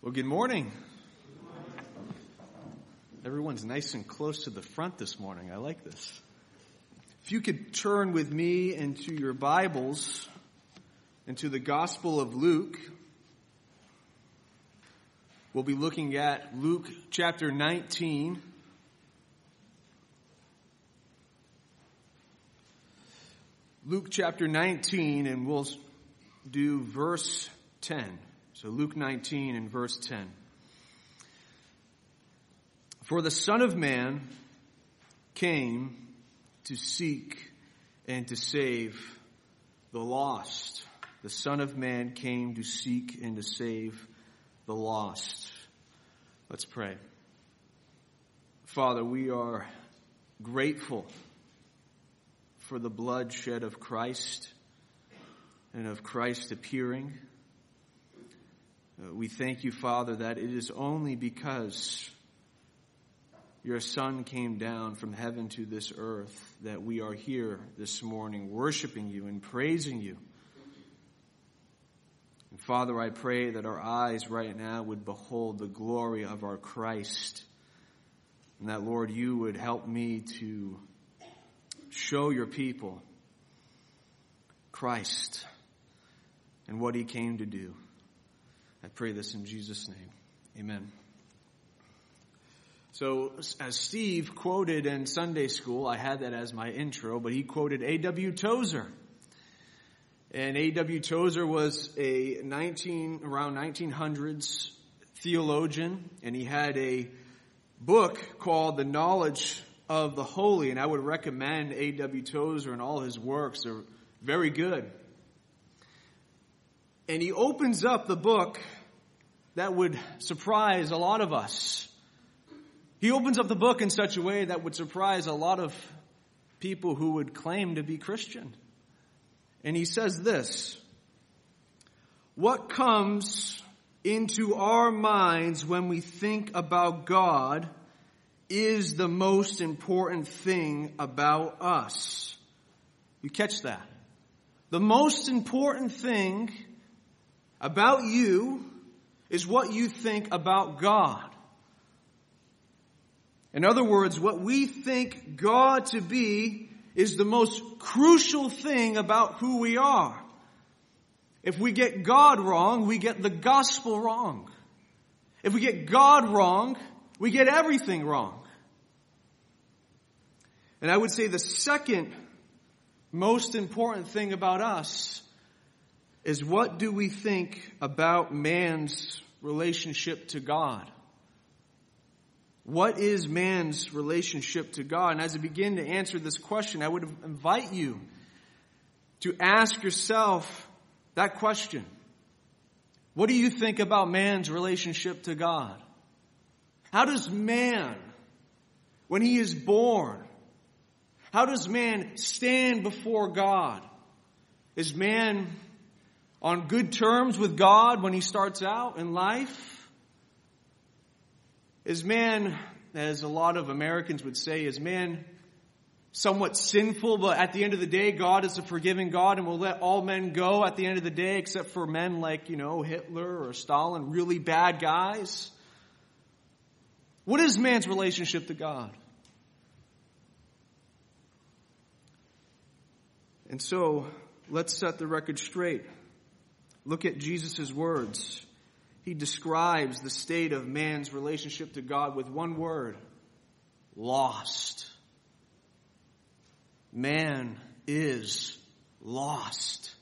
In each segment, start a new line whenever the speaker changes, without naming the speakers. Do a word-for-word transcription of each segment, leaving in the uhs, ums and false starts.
Well, good morning. Everyone's nice and close to the front this morning. I like this. If you could turn with me into your Bibles, into the Gospel of Luke. We'll be looking at Luke chapter nineteen. Luke chapter nineteen, and we'll do verse ten. So Luke nineteen and verse ten. For the Son of Man came to seek and to save the lost. The Son of Man came to seek and to save the lost. Let's pray. Father, we are grateful for the bloodshed of Christ and of Christ appearing. We thank you, Father, that it is only because your Son came down from heaven to this earth that we are here this morning worshiping you and praising you. And Father, I pray that our eyes right now would behold the glory of our Christ, and that, Lord, you would help me to show your people Christ and what he came to do. I pray this in Jesus' name. Amen. So, as Steve quoted in Sunday school, I had that as my intro, but he quoted A W Tozer. And A W Tozer was a nineteen around nineteen hundreds theologian, and he had a book called The Knowledge of the Holy, and I would recommend A W Tozer and all his works. They're very good. And he opens up the book that would surprise a lot of us. He opens up the book in such a way that would surprise a lot of people who would claim to be Christian. And he says this: what comes into our minds when we think about God is the most important thing about us. You catch that? The most important thing about you is what you think about God. In other words, what we think God to be is the most crucial thing about who we are. If we get God wrong, we get the gospel wrong. If we get God wrong, we get everything wrong. And I would say the second most important thing about us is, what do we think about man's relationship to God? What is man's relationship to God? And as I begin to answer this question, I would invite you to ask yourself that question. What do you think about man's relationship to God? How does man, when he is born, how does man stand before God? Is man on good terms with God when he starts out in life? Is man, as a lot of Americans would say, is man somewhat sinful, but at the end of the day, God is a forgiving God and will let all men go at the end of the day, except for men like, you know, Hitler or Stalin, really bad guys? What is man's relationship to God? And so, let's set the record straight. Look at Jesus' words. He describes the state of man's relationship to God with one word: lost. Man is lost.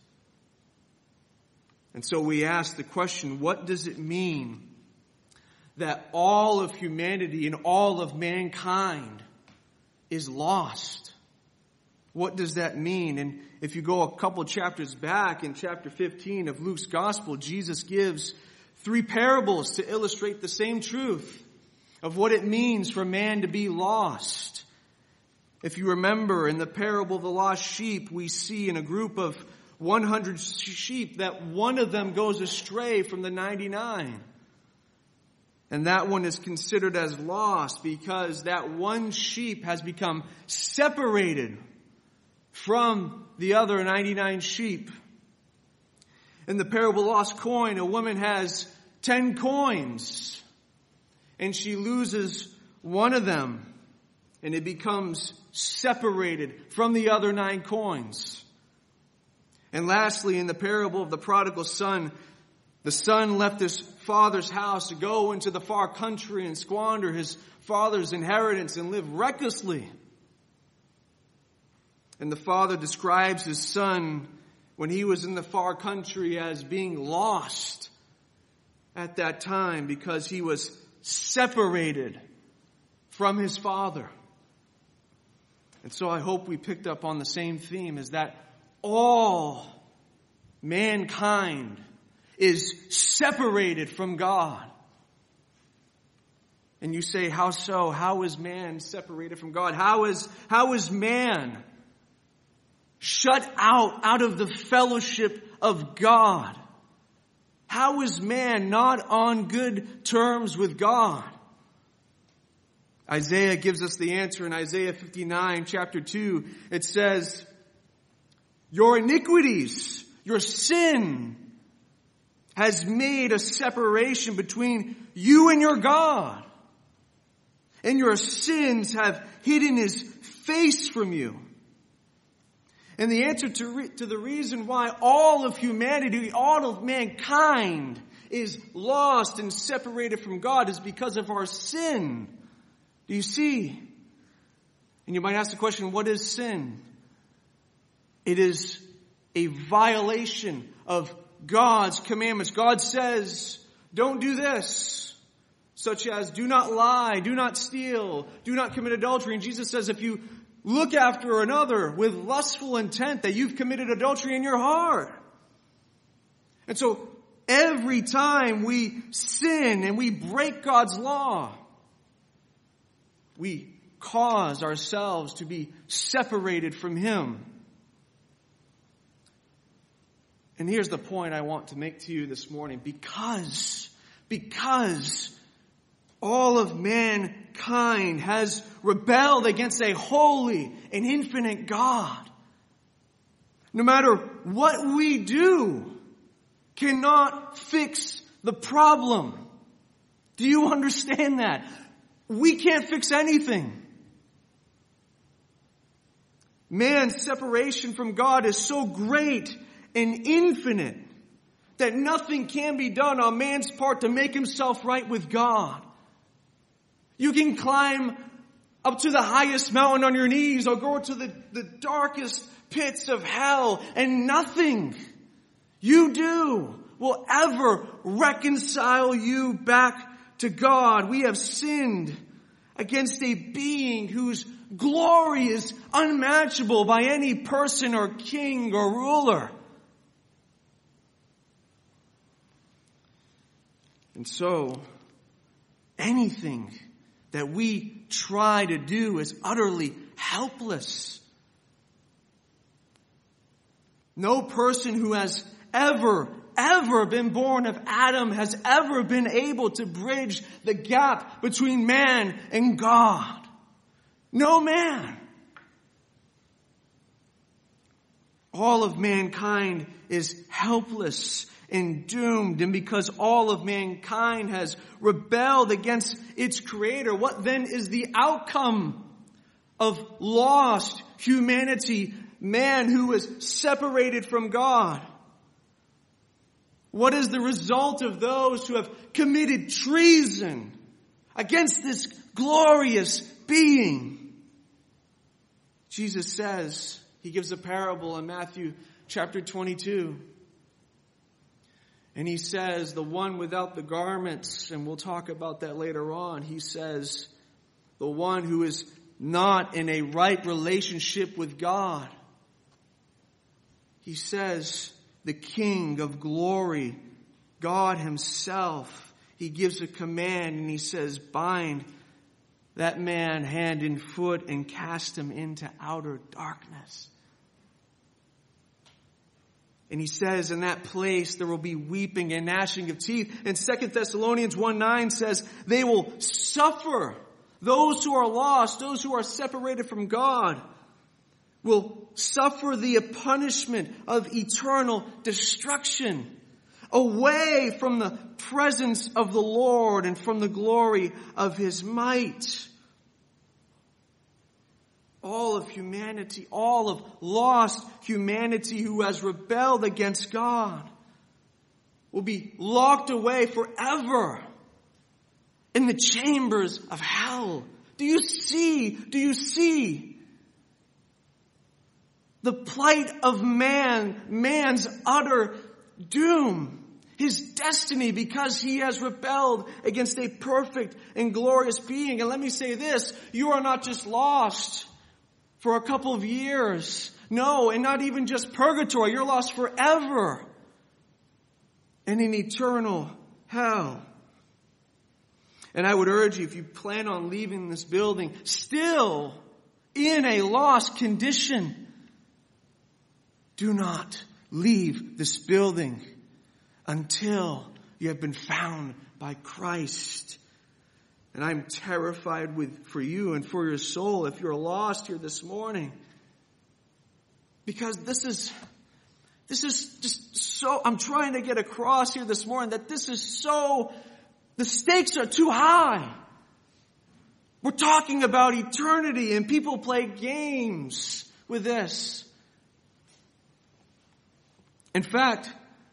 And so we ask the question, what does it mean that all of humanity and all of mankind is lost? What does that mean? And if you go a couple chapters back, in chapter fifteen of Luke's Gospel, Jesus gives three parables to illustrate the same truth of what it means for man to be lost. If you remember, in the parable of the lost sheep, we see in a group of one hundred sheep that one of them goes astray from the ninety-nine. And that one is considered as lost because that one sheep has become separated from the other ninety-nine sheep. In the parable of the lost coin, a woman has ten coins, and she loses one of them, and it becomes separated from the other nine coins. And lastly, in the parable of the prodigal son, the son left his father's house to go into the far country and squander his father's inheritance and live recklessly. And the father describes his son when he was in the far country as being lost at that time because he was separated from his father. And so I hope we picked up on the same theme, is that all mankind is separated from God. And you say, how so? How is man separated from God? How is, how is man shut out, out of the fellowship of God? How is man not on good terms with God? Isaiah gives us the answer in Isaiah fifty-nine, chapter two. It says, your iniquities, your sin has made a separation between you and your God. And your sins have hidden his face from you. And the answer to, re- to the reason why all of humanity, all of mankind is lost and separated from God is because of our sin. Do you see? And you might ask the question, what is sin? It is a violation of God's commandments. God says, don't do this, such as do not lie, do not steal, do not commit adultery. And Jesus says, if you look after another with lustful intent, that you've committed adultery in your heart. And so every time we sin and we break God's law, we cause ourselves to be separated from Him. And here's the point I want to make to you this morning. Because, because all of mankind has rebelled against a holy and infinite God, no matter what we do, cannot fix the problem. Do you understand that? We can't fix anything. Man's separation from God is so great and infinite that nothing can be done on man's part to make himself right with God. You can climb up to the highest mountain on your knees or go to the, the darkest pits of hell, and nothing you do will ever reconcile you back to God. We have sinned against a being whose glory is unmatchable by any person or king or ruler. And so, anything that we try to do is utterly helpless. No person who has ever, ever been born of Adam has ever been able to bridge the gap between man and God. No man. All of mankind is helpless and doomed. And because all of mankind has rebelled against its Creator, what then is the outcome of lost humanity, man who is separated from God? What is the result of those who have committed treason against this glorious being? Jesus says, He gives a parable in Matthew chapter twenty-two. And He says, the one without the garments, and we'll talk about that later on, He says, the one who is not in a right relationship with God. He says, the King of glory, God Himself, He gives a command and He says, bind that man hand and foot and cast him into outer darkness. And He says in that place there will be weeping and gnashing of teeth. And Second Thessalonians one nine says they will suffer. Those who are lost, those who are separated from God, will suffer the punishment of eternal destruction away from the presence of the Lord and from the glory of His might. All of humanity, all of lost humanity who has rebelled against God will be locked away forever in the chambers of hell. Do you see? Do you see the plight of man, man's utter doom, his destiny because he has rebelled against a perfect and glorious being? And let me say this, you are not just lost for a couple of years. No, and not even just purgatory. You're lost forever and in eternal hell. And I would urge you, if you plan on leaving this building still in a lost condition, do not leave this building until you have been found by Christ. And I'm terrified with, for you and for your soul if you're lost here this morning. Because this is, this is just so, I'm trying to get across here this morning that this is so, the stakes are too high. We're talking about eternity and people play games with this. In fact,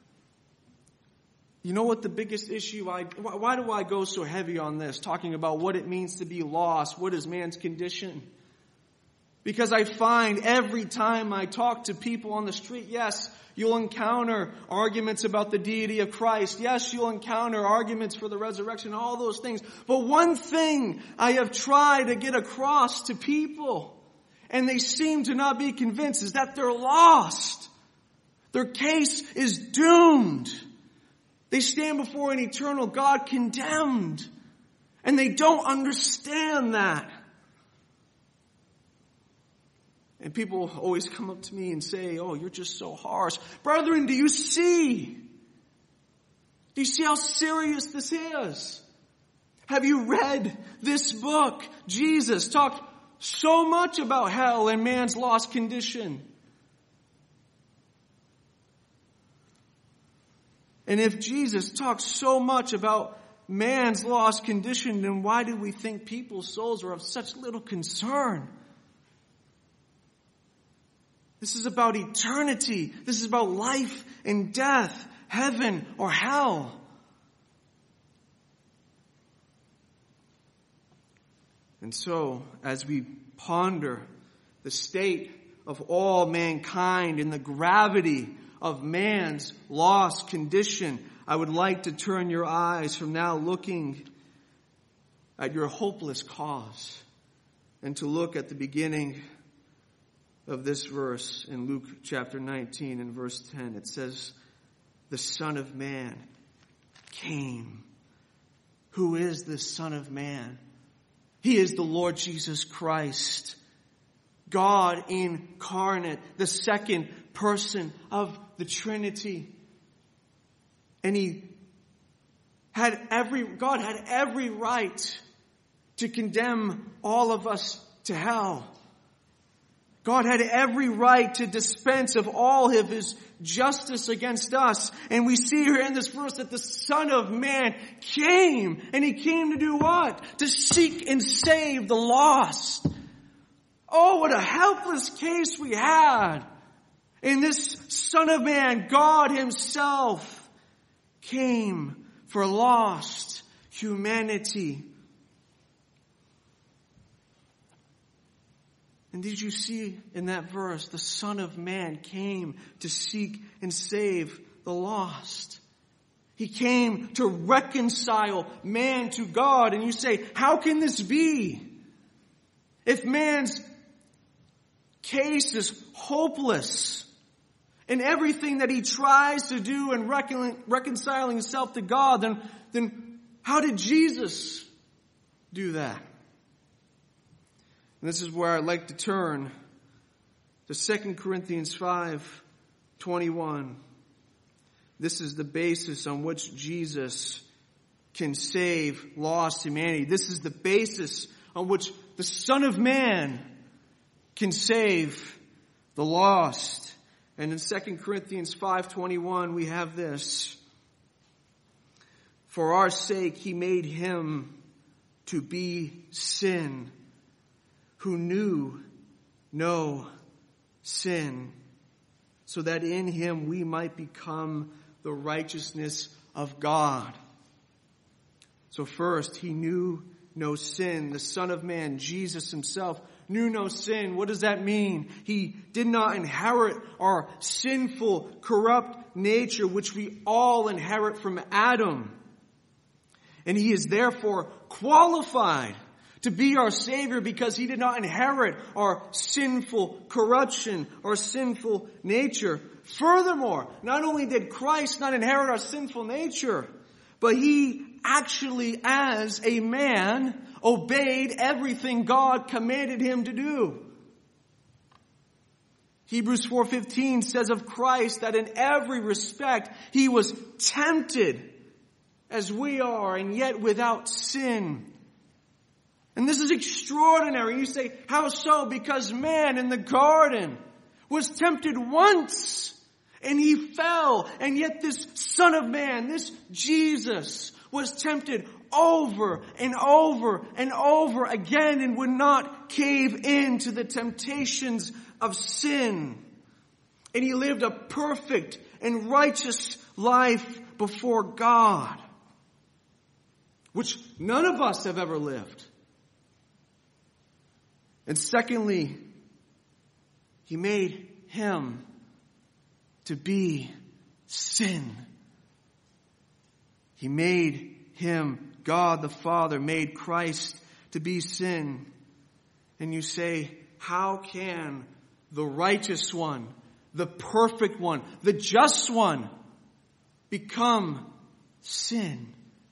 you know what the biggest issue, I, why do I go so heavy on this, talking about what it means to be lost? What is man's condition? Because I find every time I talk to people on the street, yes, you'll encounter arguments about the deity of Christ. Yes, you'll encounter arguments for the resurrection, all those things. But one thing I have tried to get across to people, and they seem to not be convinced, is that they're lost. Their case is doomed. They stand before an eternal God condemned. And they don't understand that. And people always come up to me and say, oh, you're just so harsh. Brethren, do you see? Do you see how serious this is? Have you read this book? Jesus talked so much about hell and man's lost condition. And if Jesus talks so much about man's lost condition, then why do we think people's souls are of such little concern? This is about eternity. This is about life and death, heaven or hell. And so, as we ponder the state of all mankind and the gravity of man's lost condition, I would like to turn your eyes from now looking at your hopeless cause and to look at the beginning of this verse in Luke chapter nineteen and verse ten. It says, the Son of Man came. Who is the Son of Man? He is the Lord Jesus Christ, God incarnate, the second person of the Trinity. And he had every, God had every right to condemn all of us to hell. God had every right to dispense of all of His justice against us. And we see here in this verse that the Son of Man came. And He came to do what? To seek and save the lost. Oh, what a helpless case we had. And this Son of Man, God Himself, came for lost humanity. And did you see in that verse, the Son of Man came to seek and save the lost. He came to reconcile man to God. And you say, how can this be? If man's case is hopeless, and everything that he tries to do in recon- reconciling himself to God, then, then how did Jesus do that? And this is where I'd like to turn to Second Corinthians five twenty-one. This is the basis on which Jesus can save lost humanity. This is the basis on which the Son of Man can save the lost. And in Second Corinthians five twenty-one, we have this. For our sake he made him to be sin, who knew no sin, so that in him we might become the righteousness of God. So first, he knew no sin. The Son of Man, Jesus himself, knew no sin. What does that mean? He did not inherit our sinful, corrupt nature, which we all inherit from Adam. And he is therefore qualified to be our Savior because he did not inherit our sinful corruption, our sinful nature. Furthermore, not only did Christ not inherit our sinful nature, but he actually, as a man, obeyed everything God commanded him to do. Hebrews four fifteen says of Christ that in every respect he was tempted as we are, and yet without sin. And this is extraordinary. You say, how so? Because man in the garden was tempted once and he fell. And yet this Son of Man, this Jesus, was tempted over and over and over again and would not cave in to the temptations of sin. And he lived a perfect and righteous life before God, which none of us have ever lived. And secondly, he made him to be sin. He made him, God the Father, made Christ to be sin. And you say, how can the righteous one, the perfect one, the just one become sin?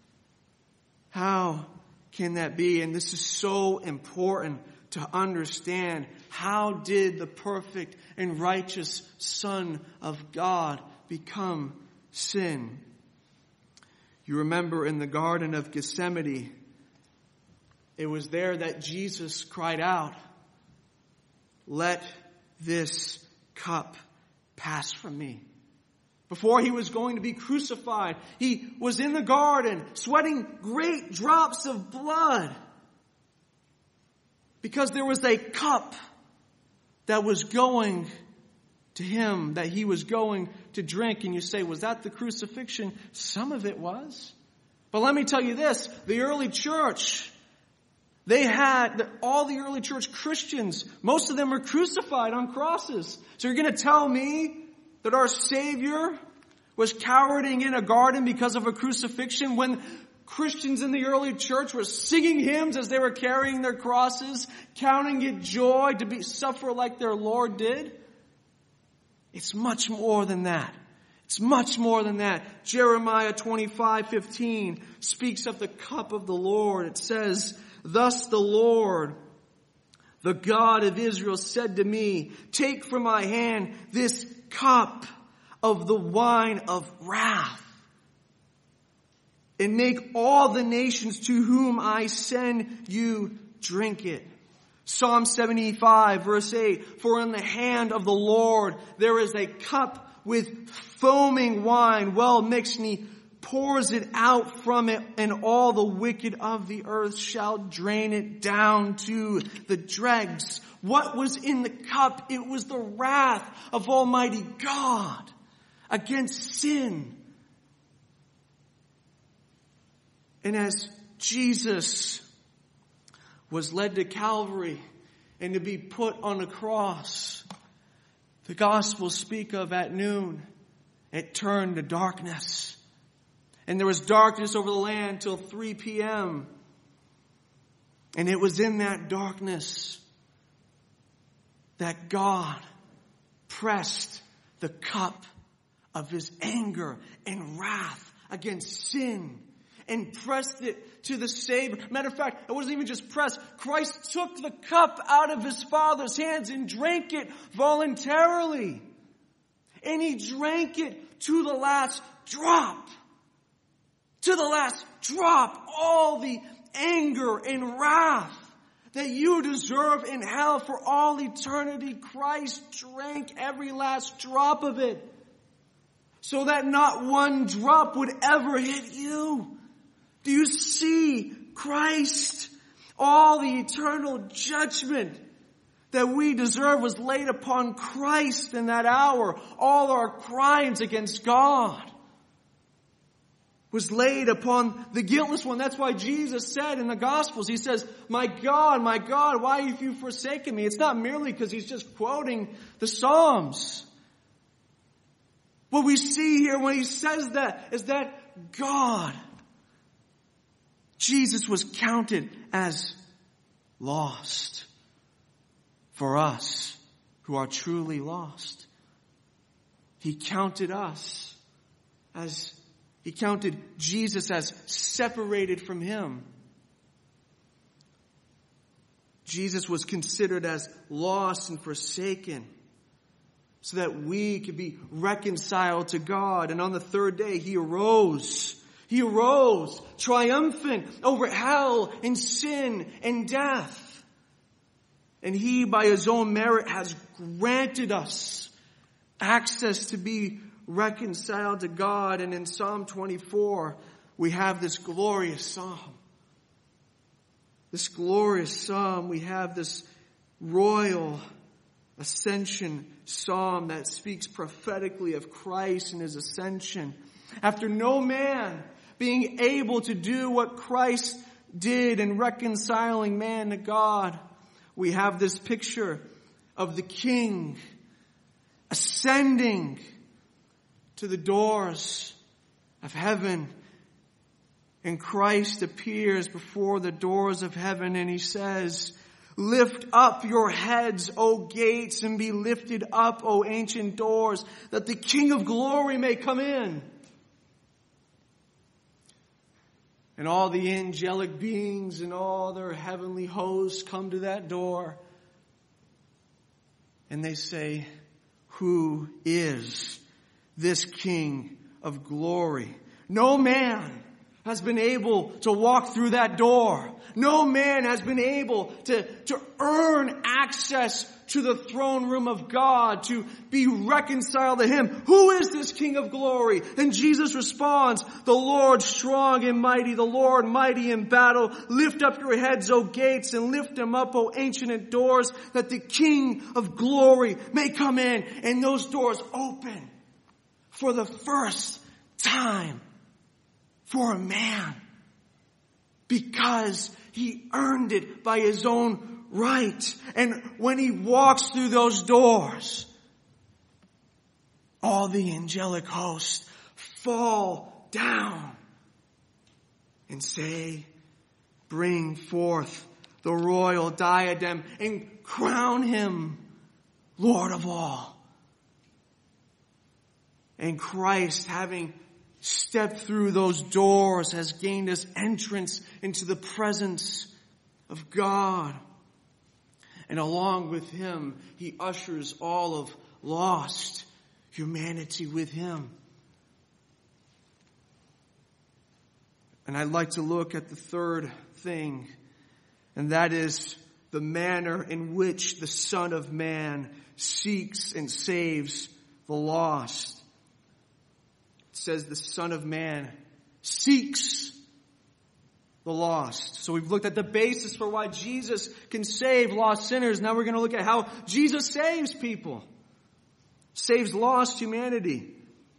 How can that be? And this is so important to understand. How did the perfect and righteous Son of God become sin? You remember in the Garden of Gethsemane, it was there that Jesus cried out, "Let this cup pass from me." Before he was going to be crucified, he was in the garden sweating great drops of blood because there was a cup that was going to him, that he was going to drink. And you say, was that the crucifixion? Some of it was. But let me tell you this, the early church, they had, all the early church Christians, most of them were crucified on crosses. So you're going to tell me that our Savior was cowering in a garden because of a crucifixion when Christians in the early church were singing hymns as they were carrying their crosses, counting it joy to be suffer like their Lord did? It's much more than that. It's much more than that. Jeremiah twenty-five fifteen speaks of the cup of the Lord. It says, "Thus the Lord, the God of Israel, said to me, take from my hand this cup of the wine of wrath, and make all the nations to whom I send you drink it." Psalm seventy-five verse eight, "For in the hand of the Lord there is a cup with foaming wine well mixed, and he pours it out from it, and all the wicked of the earth shall drain it down to the dregs." What was in the cup? It was the wrath of Almighty God against sin. And as Jesus was led to Calvary and to be put on a cross, the Gospels speak of at noon, it turned to darkness. And there was darkness over the land till three p.m. And it was in that darkness that God pressed the cup of his anger and wrath against sin and pressed it to the Savior. Matter of fact, it wasn't even just pressed. Christ took the cup out of his Father's hands and drank it voluntarily. And he drank it to the last drop. To the last drop. All the anger and wrath that you deserve in hell for all eternity, Christ drank every last drop of it, so that not one drop would ever hit you Do you see Christ? All the eternal judgment that we deserve was laid upon Christ in that hour. All our crimes against God was laid upon the guiltless one. That's why Jesus said in the Gospels, he says, my God, my God, why have you forsaken me? It's not merely because he's just quoting the Psalms. What we see here when he says that is that God, Jesus was counted as lost for us who are truly lost. He counted us as He counted Jesus as separated from him. Jesus was considered as lost and forsaken so that we could be reconciled to God. And on the third day, he arose. He arose triumphant over hell and sin and death. And he, by his own merit, has granted us access to be reconciled to God. And in Psalm twenty-four, we have this glorious psalm. This glorious psalm, we have this royal ascension psalm that speaks prophetically of Christ and his ascension. After no man being able to do what Christ did in reconciling man to God, we have this picture of the King ascending to the doors of heaven. And Christ appears before the doors of heaven and he says, lift up your heads, O gates, and be lifted up, O ancient doors, that the King of glory may come in. And all the angelic beings and all their heavenly hosts come to that door. And they say, who is this King of glory? No man has been able to walk through that door. No man has been able to, to earn access to the throne room of God, to be reconciled to him. Who is this King of glory? And Jesus responds, the Lord strong and mighty, the Lord mighty in battle. Lift up your heads, O gates, and lift them up, O ancient doors, that the King of glory may come in. And those doors open for the first time for a man, because he earned it by his own right. And when he walks through those doors, all the angelic hosts fall down and say, bring forth the royal diadem and crown him Lord of all. And Christ, having stepped through those doors, has gained us entrance into the presence of God. And along with him, he ushers all of lost humanity with him. And I'd like to look at the third thing, and that is the manner in which the Son of Man seeks and saves the lost. It says the Son of Man seeks the lost. So we've looked at the basis for why Jesus can save lost sinners. Now we're going to look at how Jesus saves people. Saves lost humanity.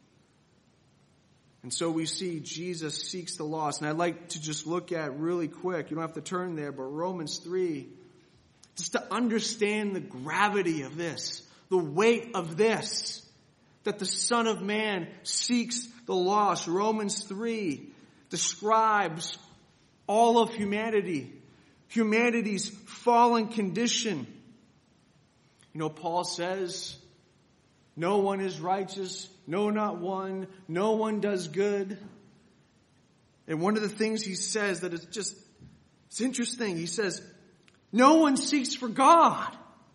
And so we see Jesus seeks the lost. And I'd like to just look at really quick, you don't have to turn there, but Romans three, just to understand the gravity of this, the weight of this, that the Son of Man seeks the lost. Romans three describes all of humanity, humanity's fallen condition. You know, Paul says, no one is righteous, no, not one, no one does good. And one of the things he says that is just, it's interesting, he says, no one seeks for God.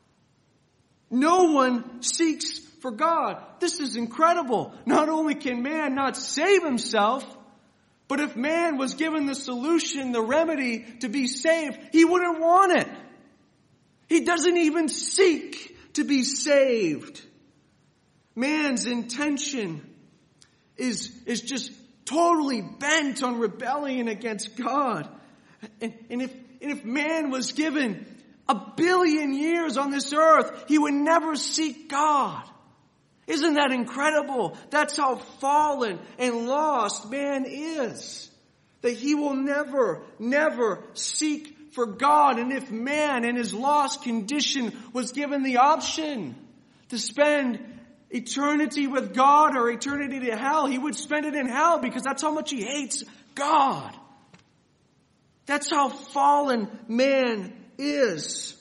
No one seeks for God. This is incredible. Not only can man not save himself, but if man was given the solution, the remedy to be saved, he wouldn't want it. He doesn't even seek to be saved. Man's intention is, is just totally bent on rebellion against God. And, and, if, and if man was given a billion years on this earth, he would never seek God. Isn't that incredible? That's how fallen and lost man is. That he will never, never seek for God. And if man in his lost condition was given the option to spend eternity with God or eternity to hell, he would spend it in hell because that's how much he hates God. That's how fallen man is.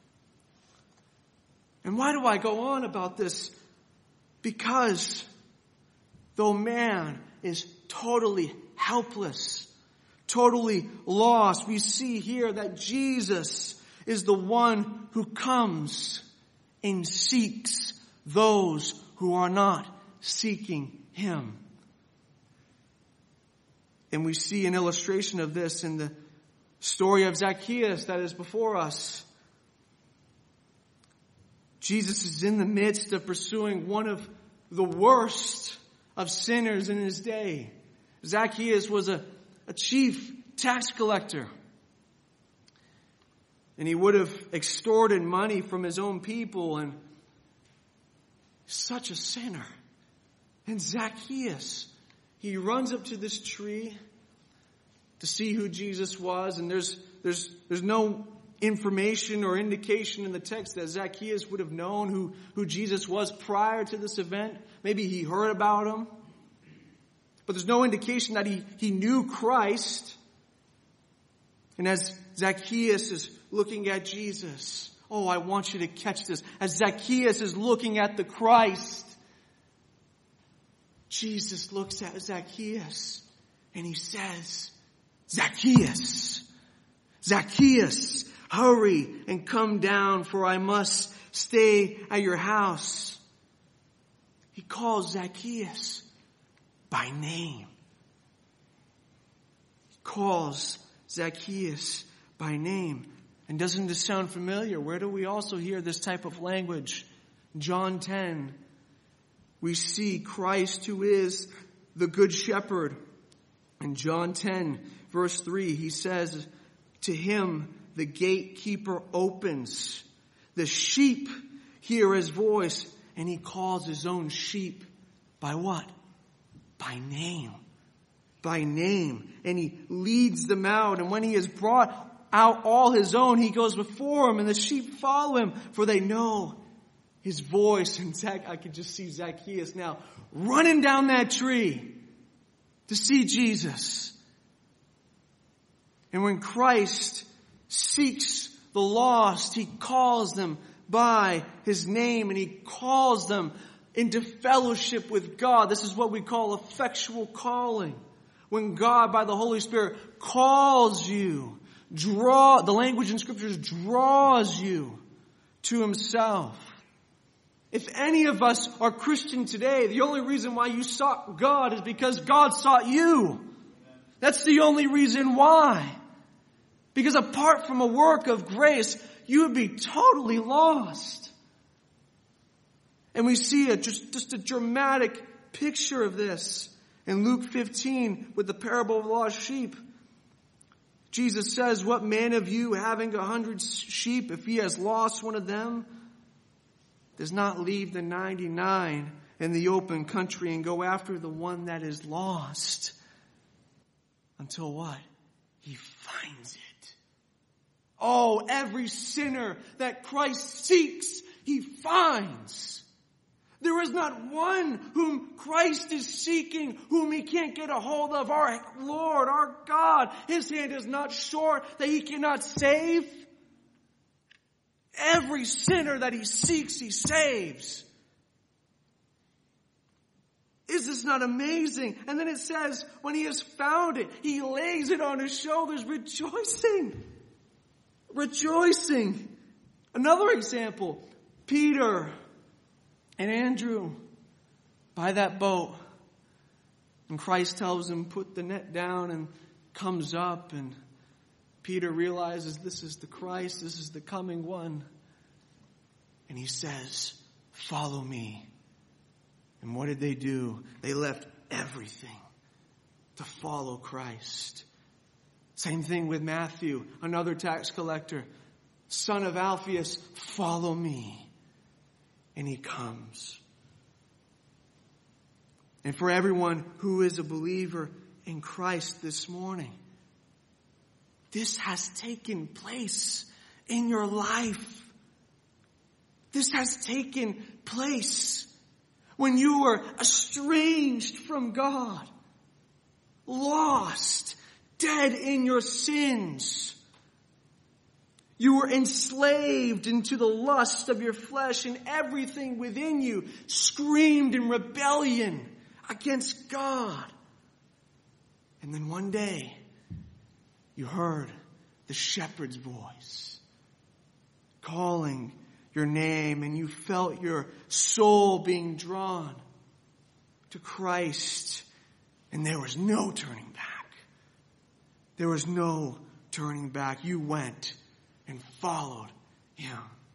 And why do I go on about this? Because though man is totally helpless, totally lost, we see here that Jesus is the one who comes and seeks those who are not seeking him. And we see an illustration of this in the story of Zacchaeus that is before us. Jesus is in the midst of pursuing one of the worst of sinners in his day. Zacchaeus was a, a chief tax collector. And he would have extorted money from his own people, and such a sinner. And Zacchaeus, he runs up to this tree to see who Jesus was, and there's there's there's no information or indication in the text that Zacchaeus would have known who, who Jesus was prior to this event. Maybe he heard about him. But there's no indication that he, he knew Christ. And as Zacchaeus is looking at Jesus, oh, I want you to catch this. As Zacchaeus is looking at the Christ, Jesus looks at Zacchaeus and he says, Zacchaeus, Zacchaeus, hurry and come down, for I must stay at your house. He calls Zacchaeus by name. He calls Zacchaeus by name. And doesn't this sound familiar? Where do we also hear this type of language? John ten. We see Christ, who is the good shepherd. In John ten, verse three, he says, to him the gatekeeper opens. The sheep hear his voice, and he calls his own sheep by what? By name. By name. And he leads them out. And when he has brought out all his own, he goes before him, and the sheep follow him, for they know his voice. And Zac, I could just see Zacchaeus now running down that tree to see Jesus. And when Christ seeks the lost, he calls them by his name, and he calls them into fellowship with God. This is what we call effectual calling. When God, by the Holy Spirit, calls you, draw, the language in Scriptures draws you to himself. If any of us are Christian today, the only reason why you sought God is because God sought you. That's the only reason why. Because apart from a work of grace, you would be totally lost. And we see a, just, just a dramatic picture of this in Luke fifteen with the parable of the lost sheep. Jesus says, what man of you, having a hundred sheep, if he has lost one of them, does not leave the ninety-nine in the open country and go after the one that is lost until what? He finds it. Oh, every sinner that Christ seeks, he finds. There is not one whom Christ is seeking, whom he can't get a hold of. Our Lord, our God, his hand is not short that he cannot save. Every sinner that he seeks, he saves. Is this not amazing? And then it says, when he has found it, he lays it on his shoulders, rejoicing. Rejoicing. Another example, Peter and Andrew by that boat. And Christ tells him, put the net down, and comes up, and Peter realizes this is the Christ, this is the coming one. And he says, follow me. And what did they do? They left everything to follow Christ. Same thing with Matthew, another tax collector. Son of Alphaeus, follow me. And he comes. And for everyone who is a believer in Christ this morning, this has taken place in your life. This has taken place when you were estranged from God, lost, dead in your sins. You were enslaved into the lust of your flesh, and everything within you screamed in rebellion against God. And then one day, you heard the shepherd's voice calling your name, and you felt your soul being drawn to Christ, and there was no turning back. There was no turning back. You went and followed him.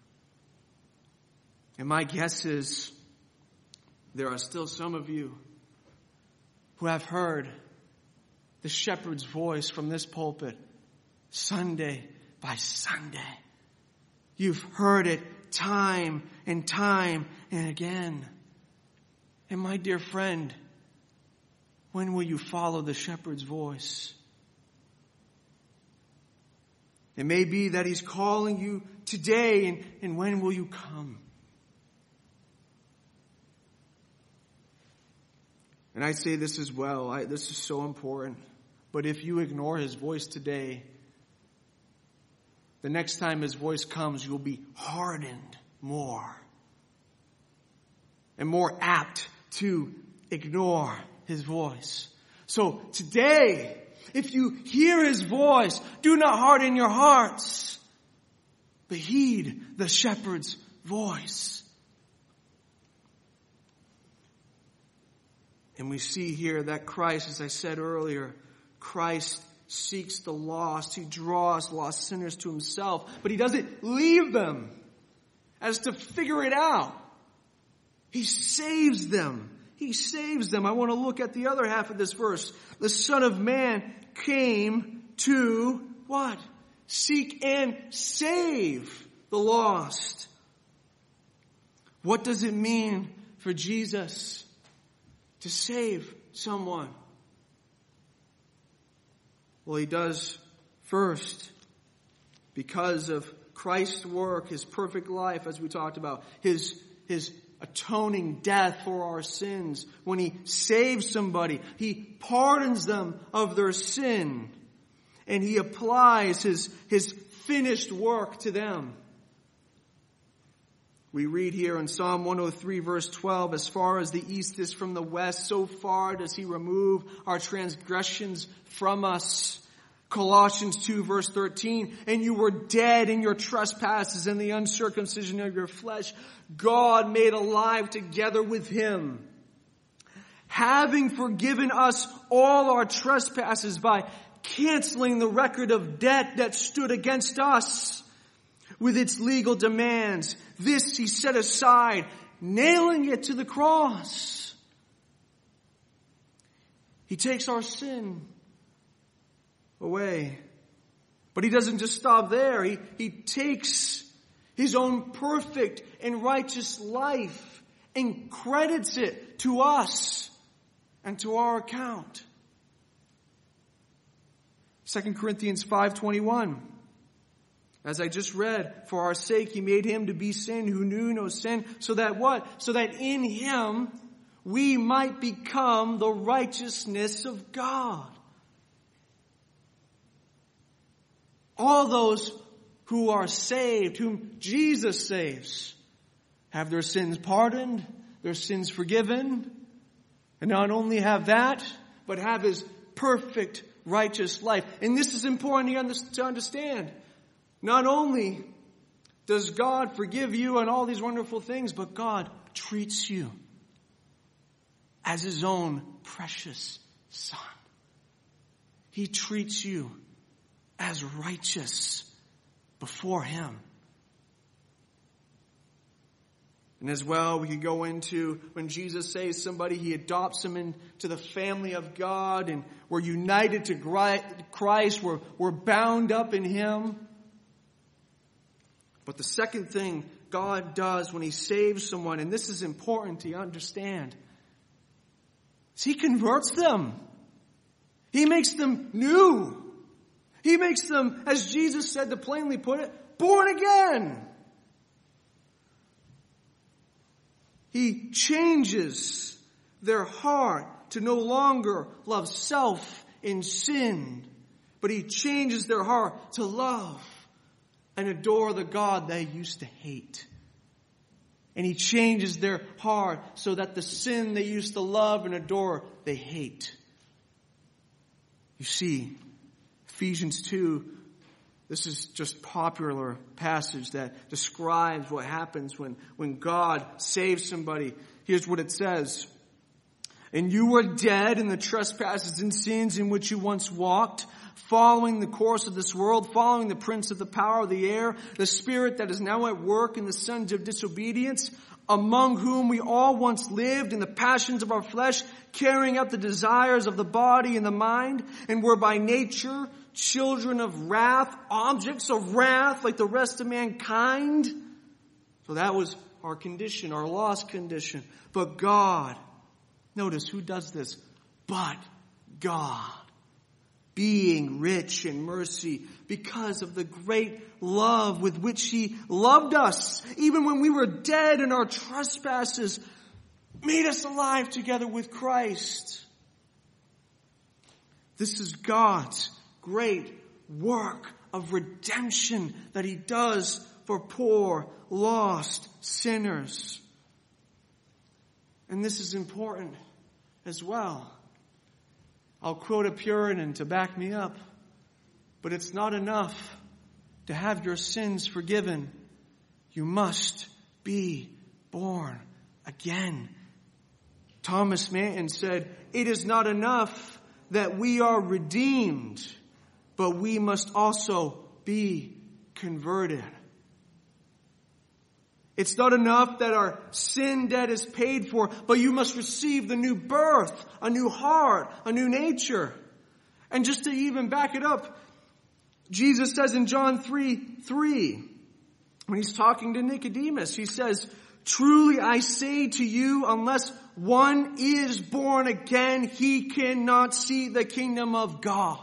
And my guess is there are still some of you who have heard the shepherd's voice from this pulpit Sunday by Sunday. You've heard it time and time and again. And my dear friend, when will you follow the shepherd's voice? It may be that he's calling you today, and, and when will you come? And I say this as well. I, this is so important. But if you ignore his voice today, the next time his voice comes, you'll be hardened more and more apt to ignore his voice. So today, if you hear his voice, do not harden your hearts, but heed the shepherd's voice. And we see here that Christ, as I said earlier, Christ seeks the lost. He draws lost sinners to himself, but he doesn't leave them as to figure it out. He saves them. He saves them. I want to look at the other half of this verse. The Son of Man came to what? Seek and save the lost. What does it mean for Jesus to save someone? Well, he does first because of Christ's work, his perfect life, as we talked about, his, his atoning death for our sins. When he saves somebody, he pardons them of their sin, and he applies his, his finished work to them. We read here in Psalm one oh three, verse twelve, as far as the east is from the west, so far does he remove our transgressions from us. Colossians two, verse thirteen, and you were dead in your trespasses and the uncircumcision of your flesh. God made alive together with him, having forgiven us all our trespasses by canceling the record of debt that stood against us with its legal demands. This he set aside, nailing it to the cross. He takes our sin away. But he doesn't just stop there. He, he takes his own perfect and righteous life and credits it to us and to our account. Second Corinthians five twenty-one. As I just read, for our sake he made him to be sin who knew no sin, so that what? So that in him we might become the righteousness of God. All those who are saved, whom Jesus saves, have their sins pardoned, their sins forgiven, and not only have that, but have his perfect righteous life. And this is important to understand. Not only does God forgive you and all these wonderful things, but God treats you as his own precious son. He treats you as righteous before him. And as well, we could go into when Jesus saves somebody, he adopts them into the family of God, and we're united to Christ, we're, we're bound up in him. But the second thing God does when he saves someone, and this is important to understand, is he converts them. He makes them new. He makes them, as Jesus said to plainly put it, born again. He changes their heart to no longer love self in sin, but he changes their heart to love and adore the God they used to hate. And he changes their heart so that the sin they used to love and adore, they hate. You see, Ephesians two, this is just popular passage that describes what happens when, when God saves somebody. Here's what it says. And you were dead in the trespasses and sins in which you once walked, following the course of this world, following the prince of the power of the air, the spirit that is now at work in the sons of disobedience, among whom we all once lived in the passions of our flesh, carrying out the desires of the body and the mind, and were by nature children of wrath, objects of wrath like the rest of mankind. So that was our condition, our lost condition. But God, notice who does this? But God, being rich in mercy, because of the great love with which he loved us, even when we were dead in our trespasses, made us alive together with Christ. This is God's great work of redemption that he does for poor, lost sinners. And this is important as well. I'll quote a Puritan to back me up. But it's not enough to have your sins forgiven. You must be born again. Thomas Manton said, it is not enough that we are redeemed, but we must also be converted. It's not enough that our sin debt is paid for, but you must receive the new birth, a new heart, a new nature. And just to even back it up, Jesus says in John three three, when he's talking to Nicodemus, he says, truly I say to you, unless one is born again, he cannot see the kingdom of God.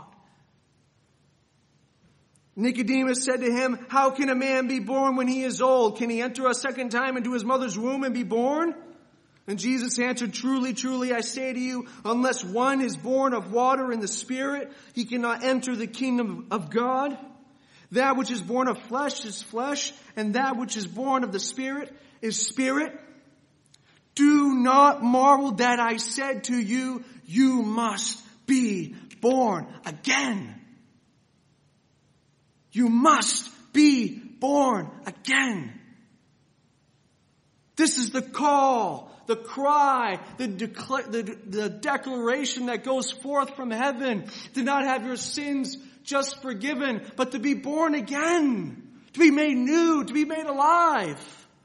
Nicodemus said to him, how can a man be born when he is old? Can he enter a second time into his mother's womb and be born? And Jesus answered, truly, truly, I say to you, unless one is born of water and the Spirit, he cannot enter the kingdom of God. That which is born of flesh is flesh, and that which is born of the Spirit is spirit. Do not marvel that I said to you, you must be born again. You must be born again. This is the call, the cry, the, decla- the, the declaration that goes forth from heaven to not have your sins just forgiven, but to be born again, to be made new, to be made alive.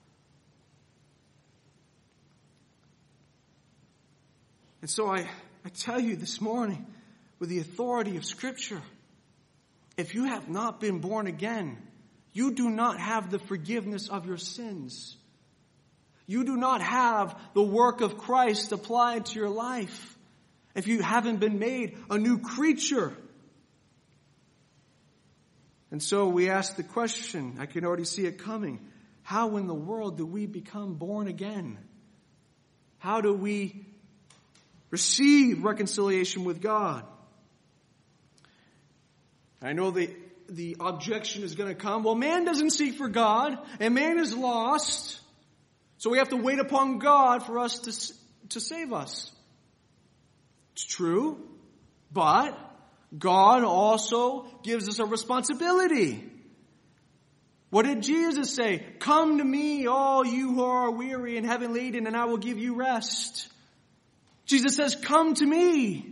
And so I, I tell you this morning, with the authority of Scripture, if you have not been born again, you do not have the forgiveness of your sins. You do not have the work of Christ applied to your life if you haven't been made a new creature. And so we ask the question, I can already see it coming, how in the world do we become born again? How do we receive reconciliation with God? I know the, the objection is going to come. Well, man doesn't seek for God, and man is lost. So we have to wait upon God for us to, to save us. It's true, but God also gives us a responsibility. What did Jesus say? Come to me, all you who are weary and heavy laden, and I will give you rest. Jesus says, come to me.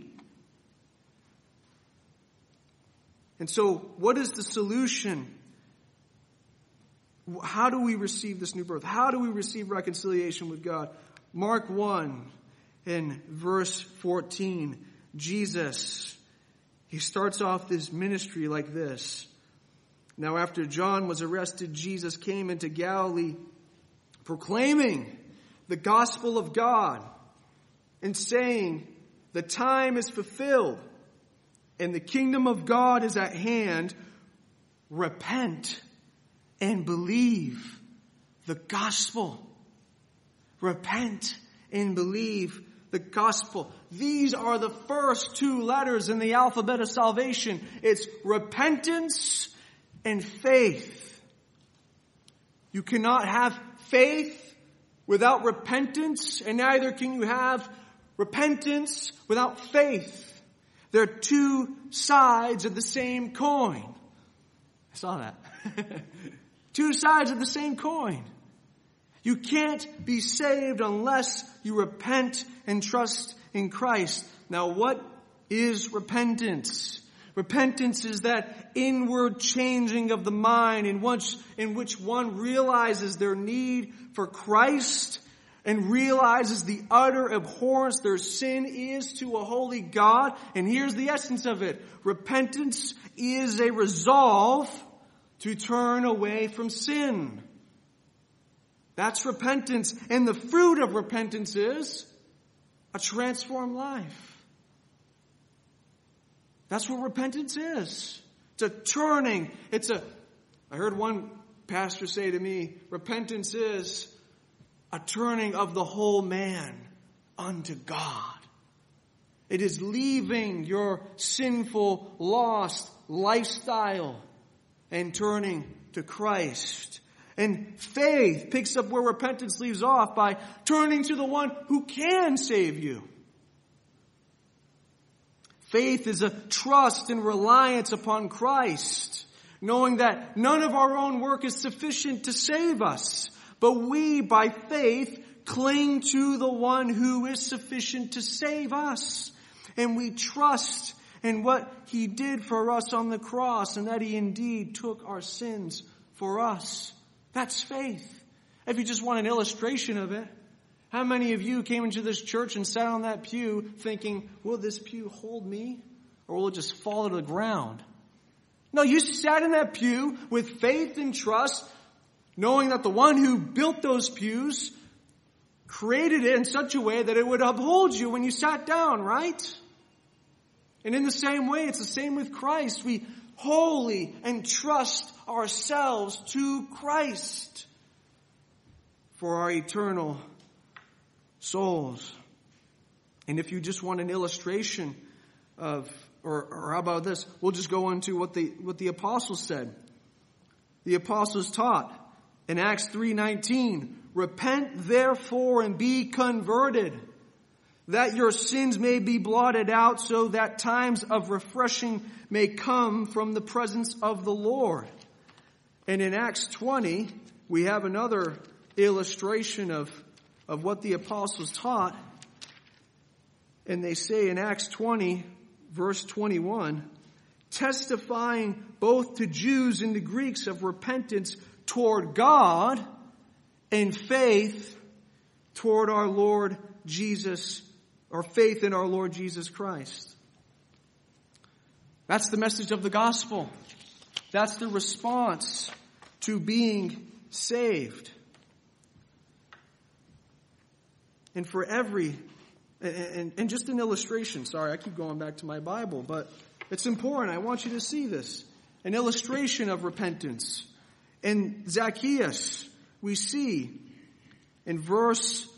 And so, what is the solution? How do we receive this new birth? How do we receive reconciliation with God? Mark one in verse fourteen, Jesus, he starts off this ministry like this. Now after John was arrested, Jesus came into Galilee proclaiming the gospel of God and saying, the time is fulfilled and the kingdom of God is at hand. Repent and believe the gospel. Repent and believe the gospel. These are the first two letters in the alphabet of salvation. It's repentance and faith. You cannot have faith without repentance, and neither can you have repentance without faith. They're two sides of the same coin. I saw that. Two sides of the same coin. You can't be saved unless you repent and trust in Christ. Now, what is repentance? Repentance is that inward changing of the mind in which, in which one realizes their need for Christ and realizes the utter abhorrence their sin is to a holy God. And here's the essence of it. Repentance is a resolve to turn away from sin. That's repentance. And the fruit of repentance is a transformed life. That's what repentance is. It's a turning. It's a, I heard one pastor say to me, repentance is a turning of the whole man unto God. It is leaving your sinful, lost lifestyle and turning to Christ. And faith picks up where repentance leaves off by turning to the one who can save you. Faith is a trust and reliance upon Christ, knowing that none of our own work is sufficient to save us, but we, by faith, cling to the one who is sufficient to save us. And we trust in what He did for us on the cross, and that He indeed took our sins for us. That's faith. If you just want an illustration of it, how many of you came into this church and sat on that pew thinking, will this pew hold me? Or will it just fall to the ground? No, you sat in that pew with faith and trust, knowing that the one who built those pews created it in such a way that it would uphold you when you sat down, right? And in the same way, it's the same with Christ. We wholly entrust ourselves to Christ for our eternal souls. And if you just want an illustration of, or, or how about this? We'll just go into what the what the apostles said. The apostles taught in Acts three nineteen, repent therefore and be converted, that your sins may be blotted out, so that times of refreshing may come from the presence of the Lord. And in Acts twenty, we have another illustration of of what the apostles taught. And they say in Acts twenty, verse twenty-one, testifying both to Jews and to Greeks of repentance toward God and faith toward our Lord Jesus, or faith in our Lord Jesus Christ. That's the message of the gospel. That's the response to being saved. And for every, and, and just an illustration, sorry, I keep going back to my Bible, but it's important. I want you to see this. An illustration of repentance. In Zacchaeus, we see in verse,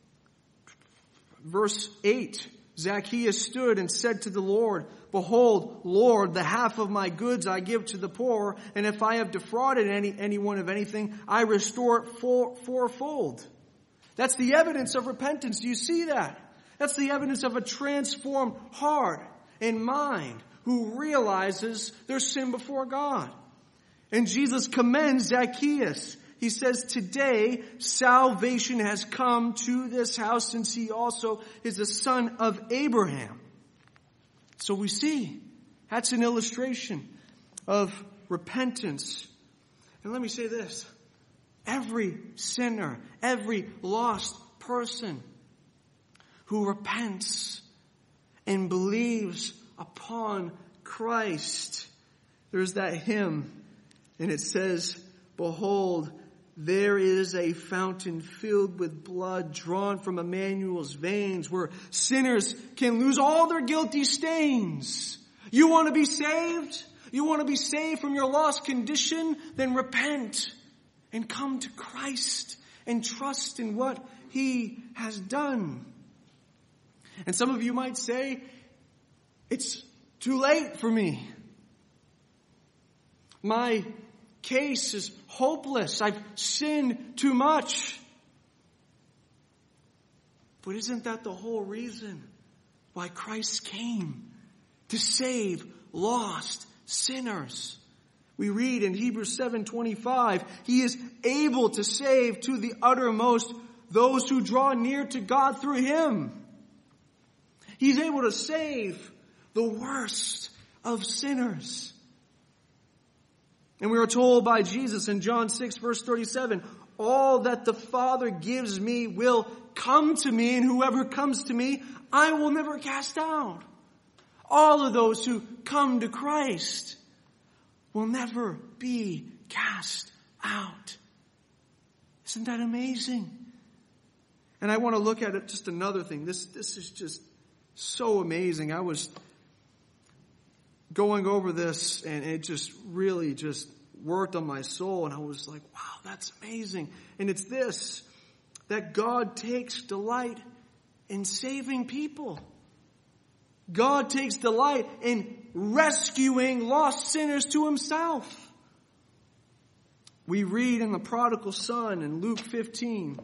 verse eight, Zacchaeus stood and said to the Lord, behold, Lord, the half of my goods I give to the poor, and if I have defrauded any, anyone of anything, I restore it four, fourfold. That's the evidence of repentance. Do you see that? That's the evidence of a transformed heart and mind who realizes their sin before God. And Jesus commends Zacchaeus. He says, today salvation has come to this house, since he also is a son of Abraham. So we see that's an illustration of repentance. And let me say this. Every sinner, every lost person who repents and believes upon Christ. There's that hymn, and it says, "Behold, there is a fountain filled with blood drawn from Emmanuel's veins, where sinners can lose all their guilty stains." You want to be saved? You want to be saved from your lost condition? Then repent and come to Christ and trust in what He has done. And some of you might say, it's too late for me. My case is hopeless. I've sinned too much. But isn't that the whole reason why Christ came? To save lost sinners. We read in Hebrews seven twenty-five, He is able to save to the uttermost those who draw near to God through Him. He's able to save the worst of sinners. And we are told by Jesus in John six verse thirty-seven, all that the Father gives me will come to me, and whoever comes to me, I will never cast out. All of those who come to Christ will never be cast out. Isn't that amazing? And I want to look at it just another thing. This, this is just so amazing. I was going over this and it just really just worked on my soul. And I was like, wow, that's amazing. And it's this, that God takes delight in saving people. God takes delight in rescuing lost sinners to Himself. We read in the prodigal son in Luke fifteen.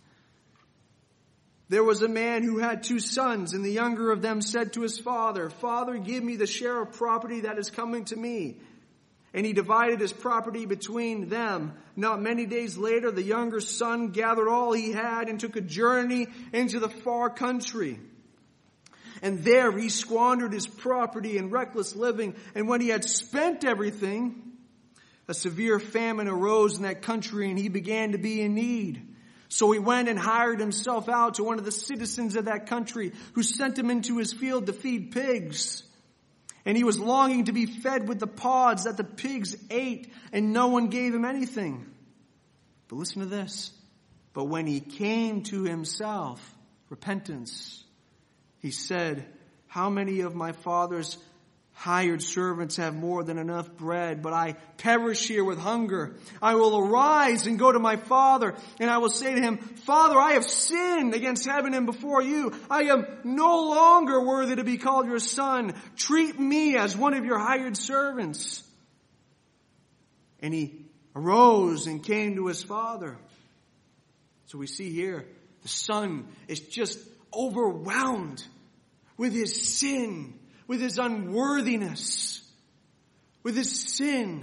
There was a man who had two sons, and the younger of them said to his father, Father, give me the share of property that is coming to me. And he divided his property between them. Not many days later, the younger son gathered all he had and took a journey into the far country. And there he squandered his property in reckless living. And when he had spent everything, a severe famine arose in that country, and he began to be in need. So he went and hired himself out to one of the citizens of that country, who sent him into his field to feed pigs. And he was longing to be fed with the pods that the pigs ate, and no one gave him anything. But listen to this. But when he came to himself, repentance, he said, how many of my father's hired servants have more than enough bread, but I perish here with hunger? I will arise and go to my father, and I will say to him, Father, I have sinned against heaven and before you. I am no longer worthy to be called your son. Treat me as one of your hired servants. And he arose and came to his father. So we see here, the son is just overwhelmed with his sin, with his unworthiness, with his sin.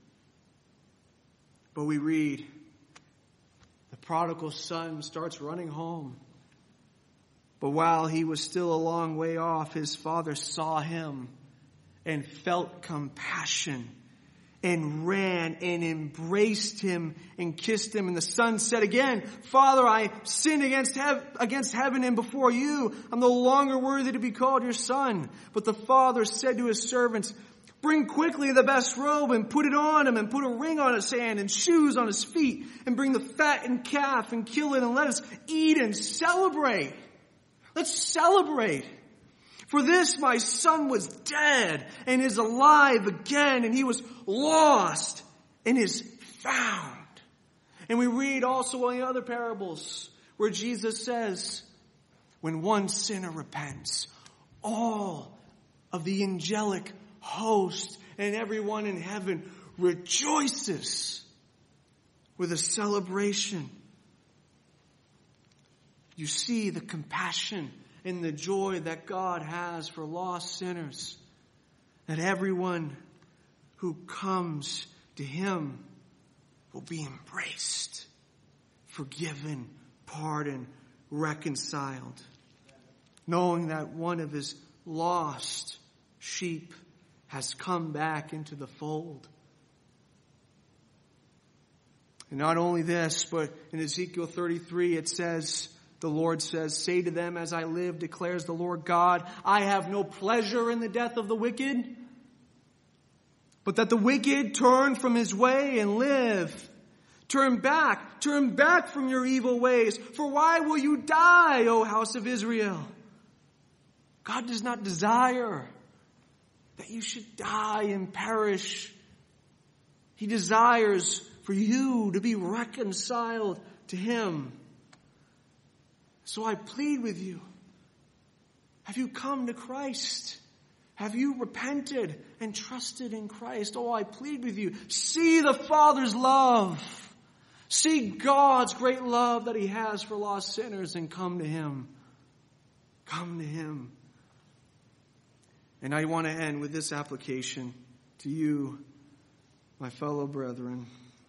But we read, the prodigal son starts running home. But while he was still a long way off, his father saw him and felt compassion and ran and embraced him and kissed him. And the son said again, Father, I sinned against, hev- against heaven and before you. I'm no longer worthy to be called your son. But the father said to his servants, bring quickly the best robe and put it on him, and put a ring on his hand and shoes on his feet, and bring the fattened calf and kill it, and let us eat and celebrate. Let's celebrate. For this my son was dead and is alive again, and he was lost and is found. And we read also in the other parables where Jesus says, when one sinner repents, all of the angelic host and everyone in heaven rejoices with a celebration. You see the compassion and the joy that God has for lost sinners. That everyone who comes to Him will be embraced, forgiven, pardoned, reconciled. Knowing that one of His lost sheep has come back into the fold. And not only this, but in Ezekiel thirty-three it says, the Lord says, say to them, as I live, declares the Lord God, I have no pleasure in the death of the wicked, but that the wicked turn from his way and live. Turn back, turn back from your evil ways. For why will you die, O house of Israel? God does not desire that you should die and perish. He desires for you to be reconciled to Him. So I plead with you. Have you come to Christ? Have you repented and trusted in Christ? Oh, I plead with you. See the Father's love. See God's great love that He has for lost sinners and come to Him. Come to Him. And I want to end with this application to you, my fellow brethren.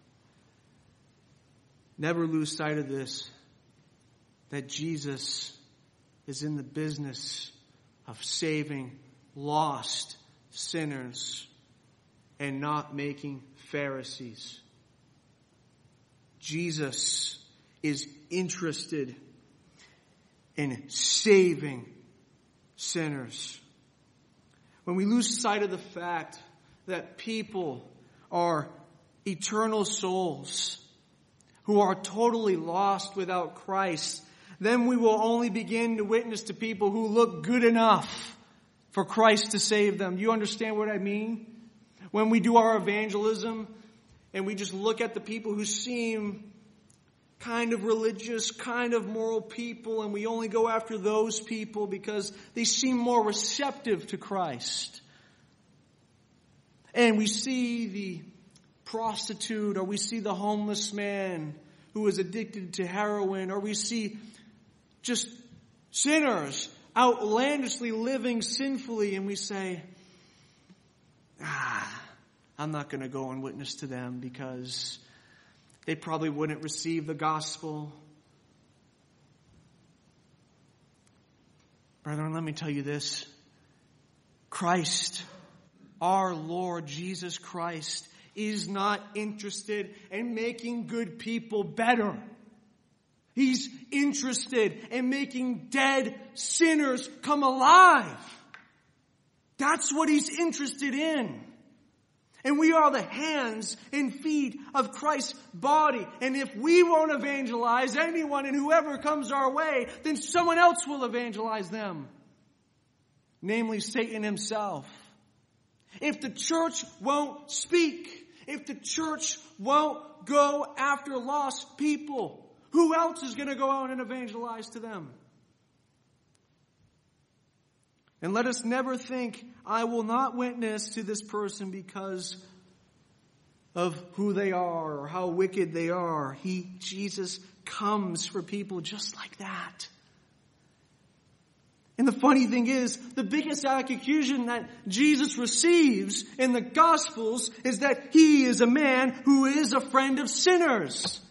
Never lose sight of this, that Jesus is in the business of saving lost sinners and not making Pharisees. Jesus is interested in saving sinners. When we lose sight of the fact that people are eternal souls who are totally lost without Christ, then we will only begin to witness to people who look good enough for Christ to save them. Do you understand what I mean? When we do our evangelism and we just look at the people who seem kind of religious, kind of moral people, and we only go after those people because they seem more receptive to Christ. And we see the prostitute, or we see the homeless man who is addicted to heroin, or we see just sinners outlandishly living sinfully, and we say, ah, I'm not going to go and witness to them because they probably wouldn't receive the gospel. Brethren, let me tell you this. Christ, our Lord Jesus Christ, is not interested in making good people better. He's interested in making dead sinners come alive. That's what He's interested in. And we are the hands and feet of Christ's body. And if we won't evangelize anyone and whoever comes our way, then someone else will evangelize them. Namely, Satan himself. If the church won't speak, if the church won't go after lost people, who else is going to go out and evangelize to them? And let us never think, I will not witness to this person because of who they are or how wicked they are. He, Jesus, comes for people just like that. And the funny thing is, the biggest accusation that Jesus receives in the Gospels is that He is a man who is a friend of sinners.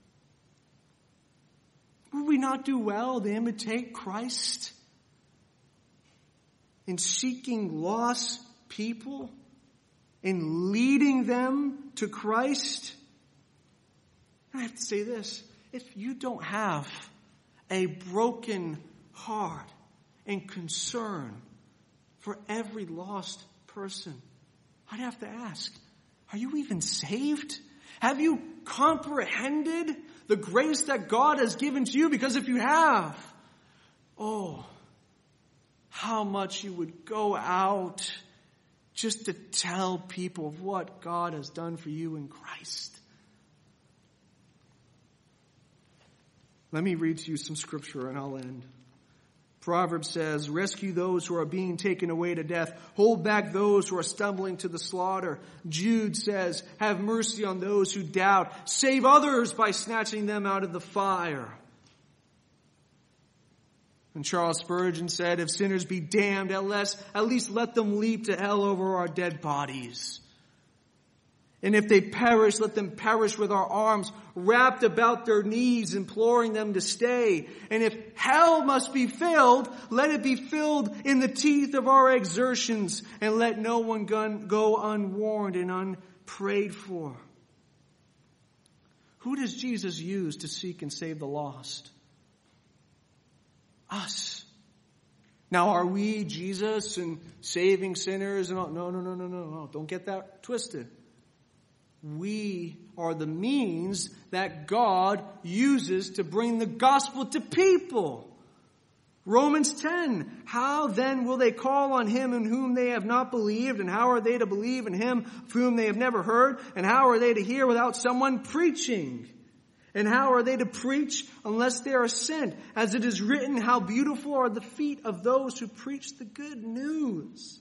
Would we not do well to imitate Christ in seeking lost people, in leading them to Christ? I have to say this. If you don't have a broken heart and concern for every lost person, I'd have to ask, are you even saved? Have you comprehended the grace that God has given to you? Because if you have, oh, how much you would go out just to tell people of what God has done for you in Christ. Let me read to you some scripture and I'll end. Proverbs says, rescue those who are being taken away to death. Hold back those who are stumbling to the slaughter. Jude says, have mercy on those who doubt. Save others by snatching them out of the fire. And Charles Spurgeon said, if sinners be damned, at least, at least let them leap to hell over our dead bodies. And if they perish, let them perish with our arms wrapped about their knees, imploring them to stay. And if hell must be filled, let it be filled in the teeth of our exertions, and let no one go unwarned and unprayed for. Who does Jesus use to seek and save the lost? Us. Now, are we Jesus and saving sinners? And all? No, no, no, no, no, no. Don't get that twisted. We are the means that God uses to bring the gospel to people. Romans ten, how then will they call on him in whom they have not believed? And how are they to believe in him of whom they have never heard? And how are they to hear without someone preaching? And how are they to preach unless they are sent? As it is written, how beautiful are the feet of those who preach the good news.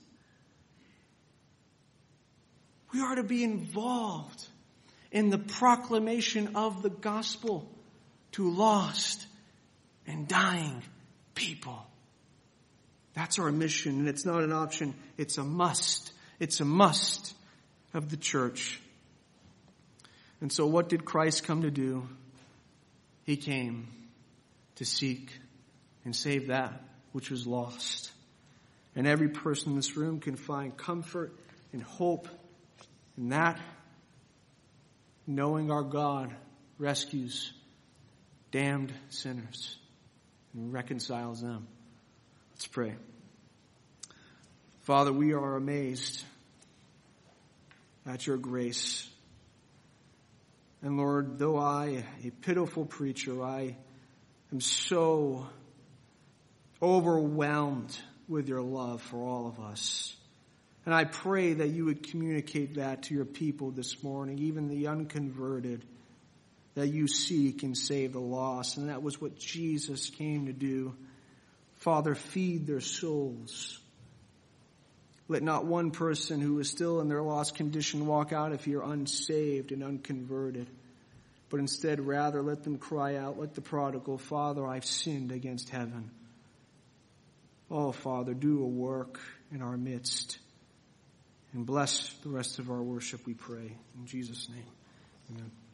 We are to be involved in the proclamation of the gospel to lost and dying people. That's our mission, and it's not an option. It's a must. It's a must of the church. And so what did Christ come to do? He came to seek and save that which was lost. And every person in this room can find comfort and hope in that, knowing our God rescues damned sinners and reconciles them. Let's pray. Father, we are amazed at your grace. And Lord, though I, a pitiful preacher, I am so overwhelmed with your love for all of us. And I pray that you would communicate that to your people this morning, even the unconverted, that you seek and save the lost. And that was what Jesus came to do. Father, feed their souls. Let not one person who is still in their lost condition walk out if you're unsaved and unconverted. But instead, rather, let them cry out like the prodigal, Father, I've sinned against heaven. Oh, Father, do a work in our midst. And bless the rest of our worship, we pray. In Jesus' name, amen.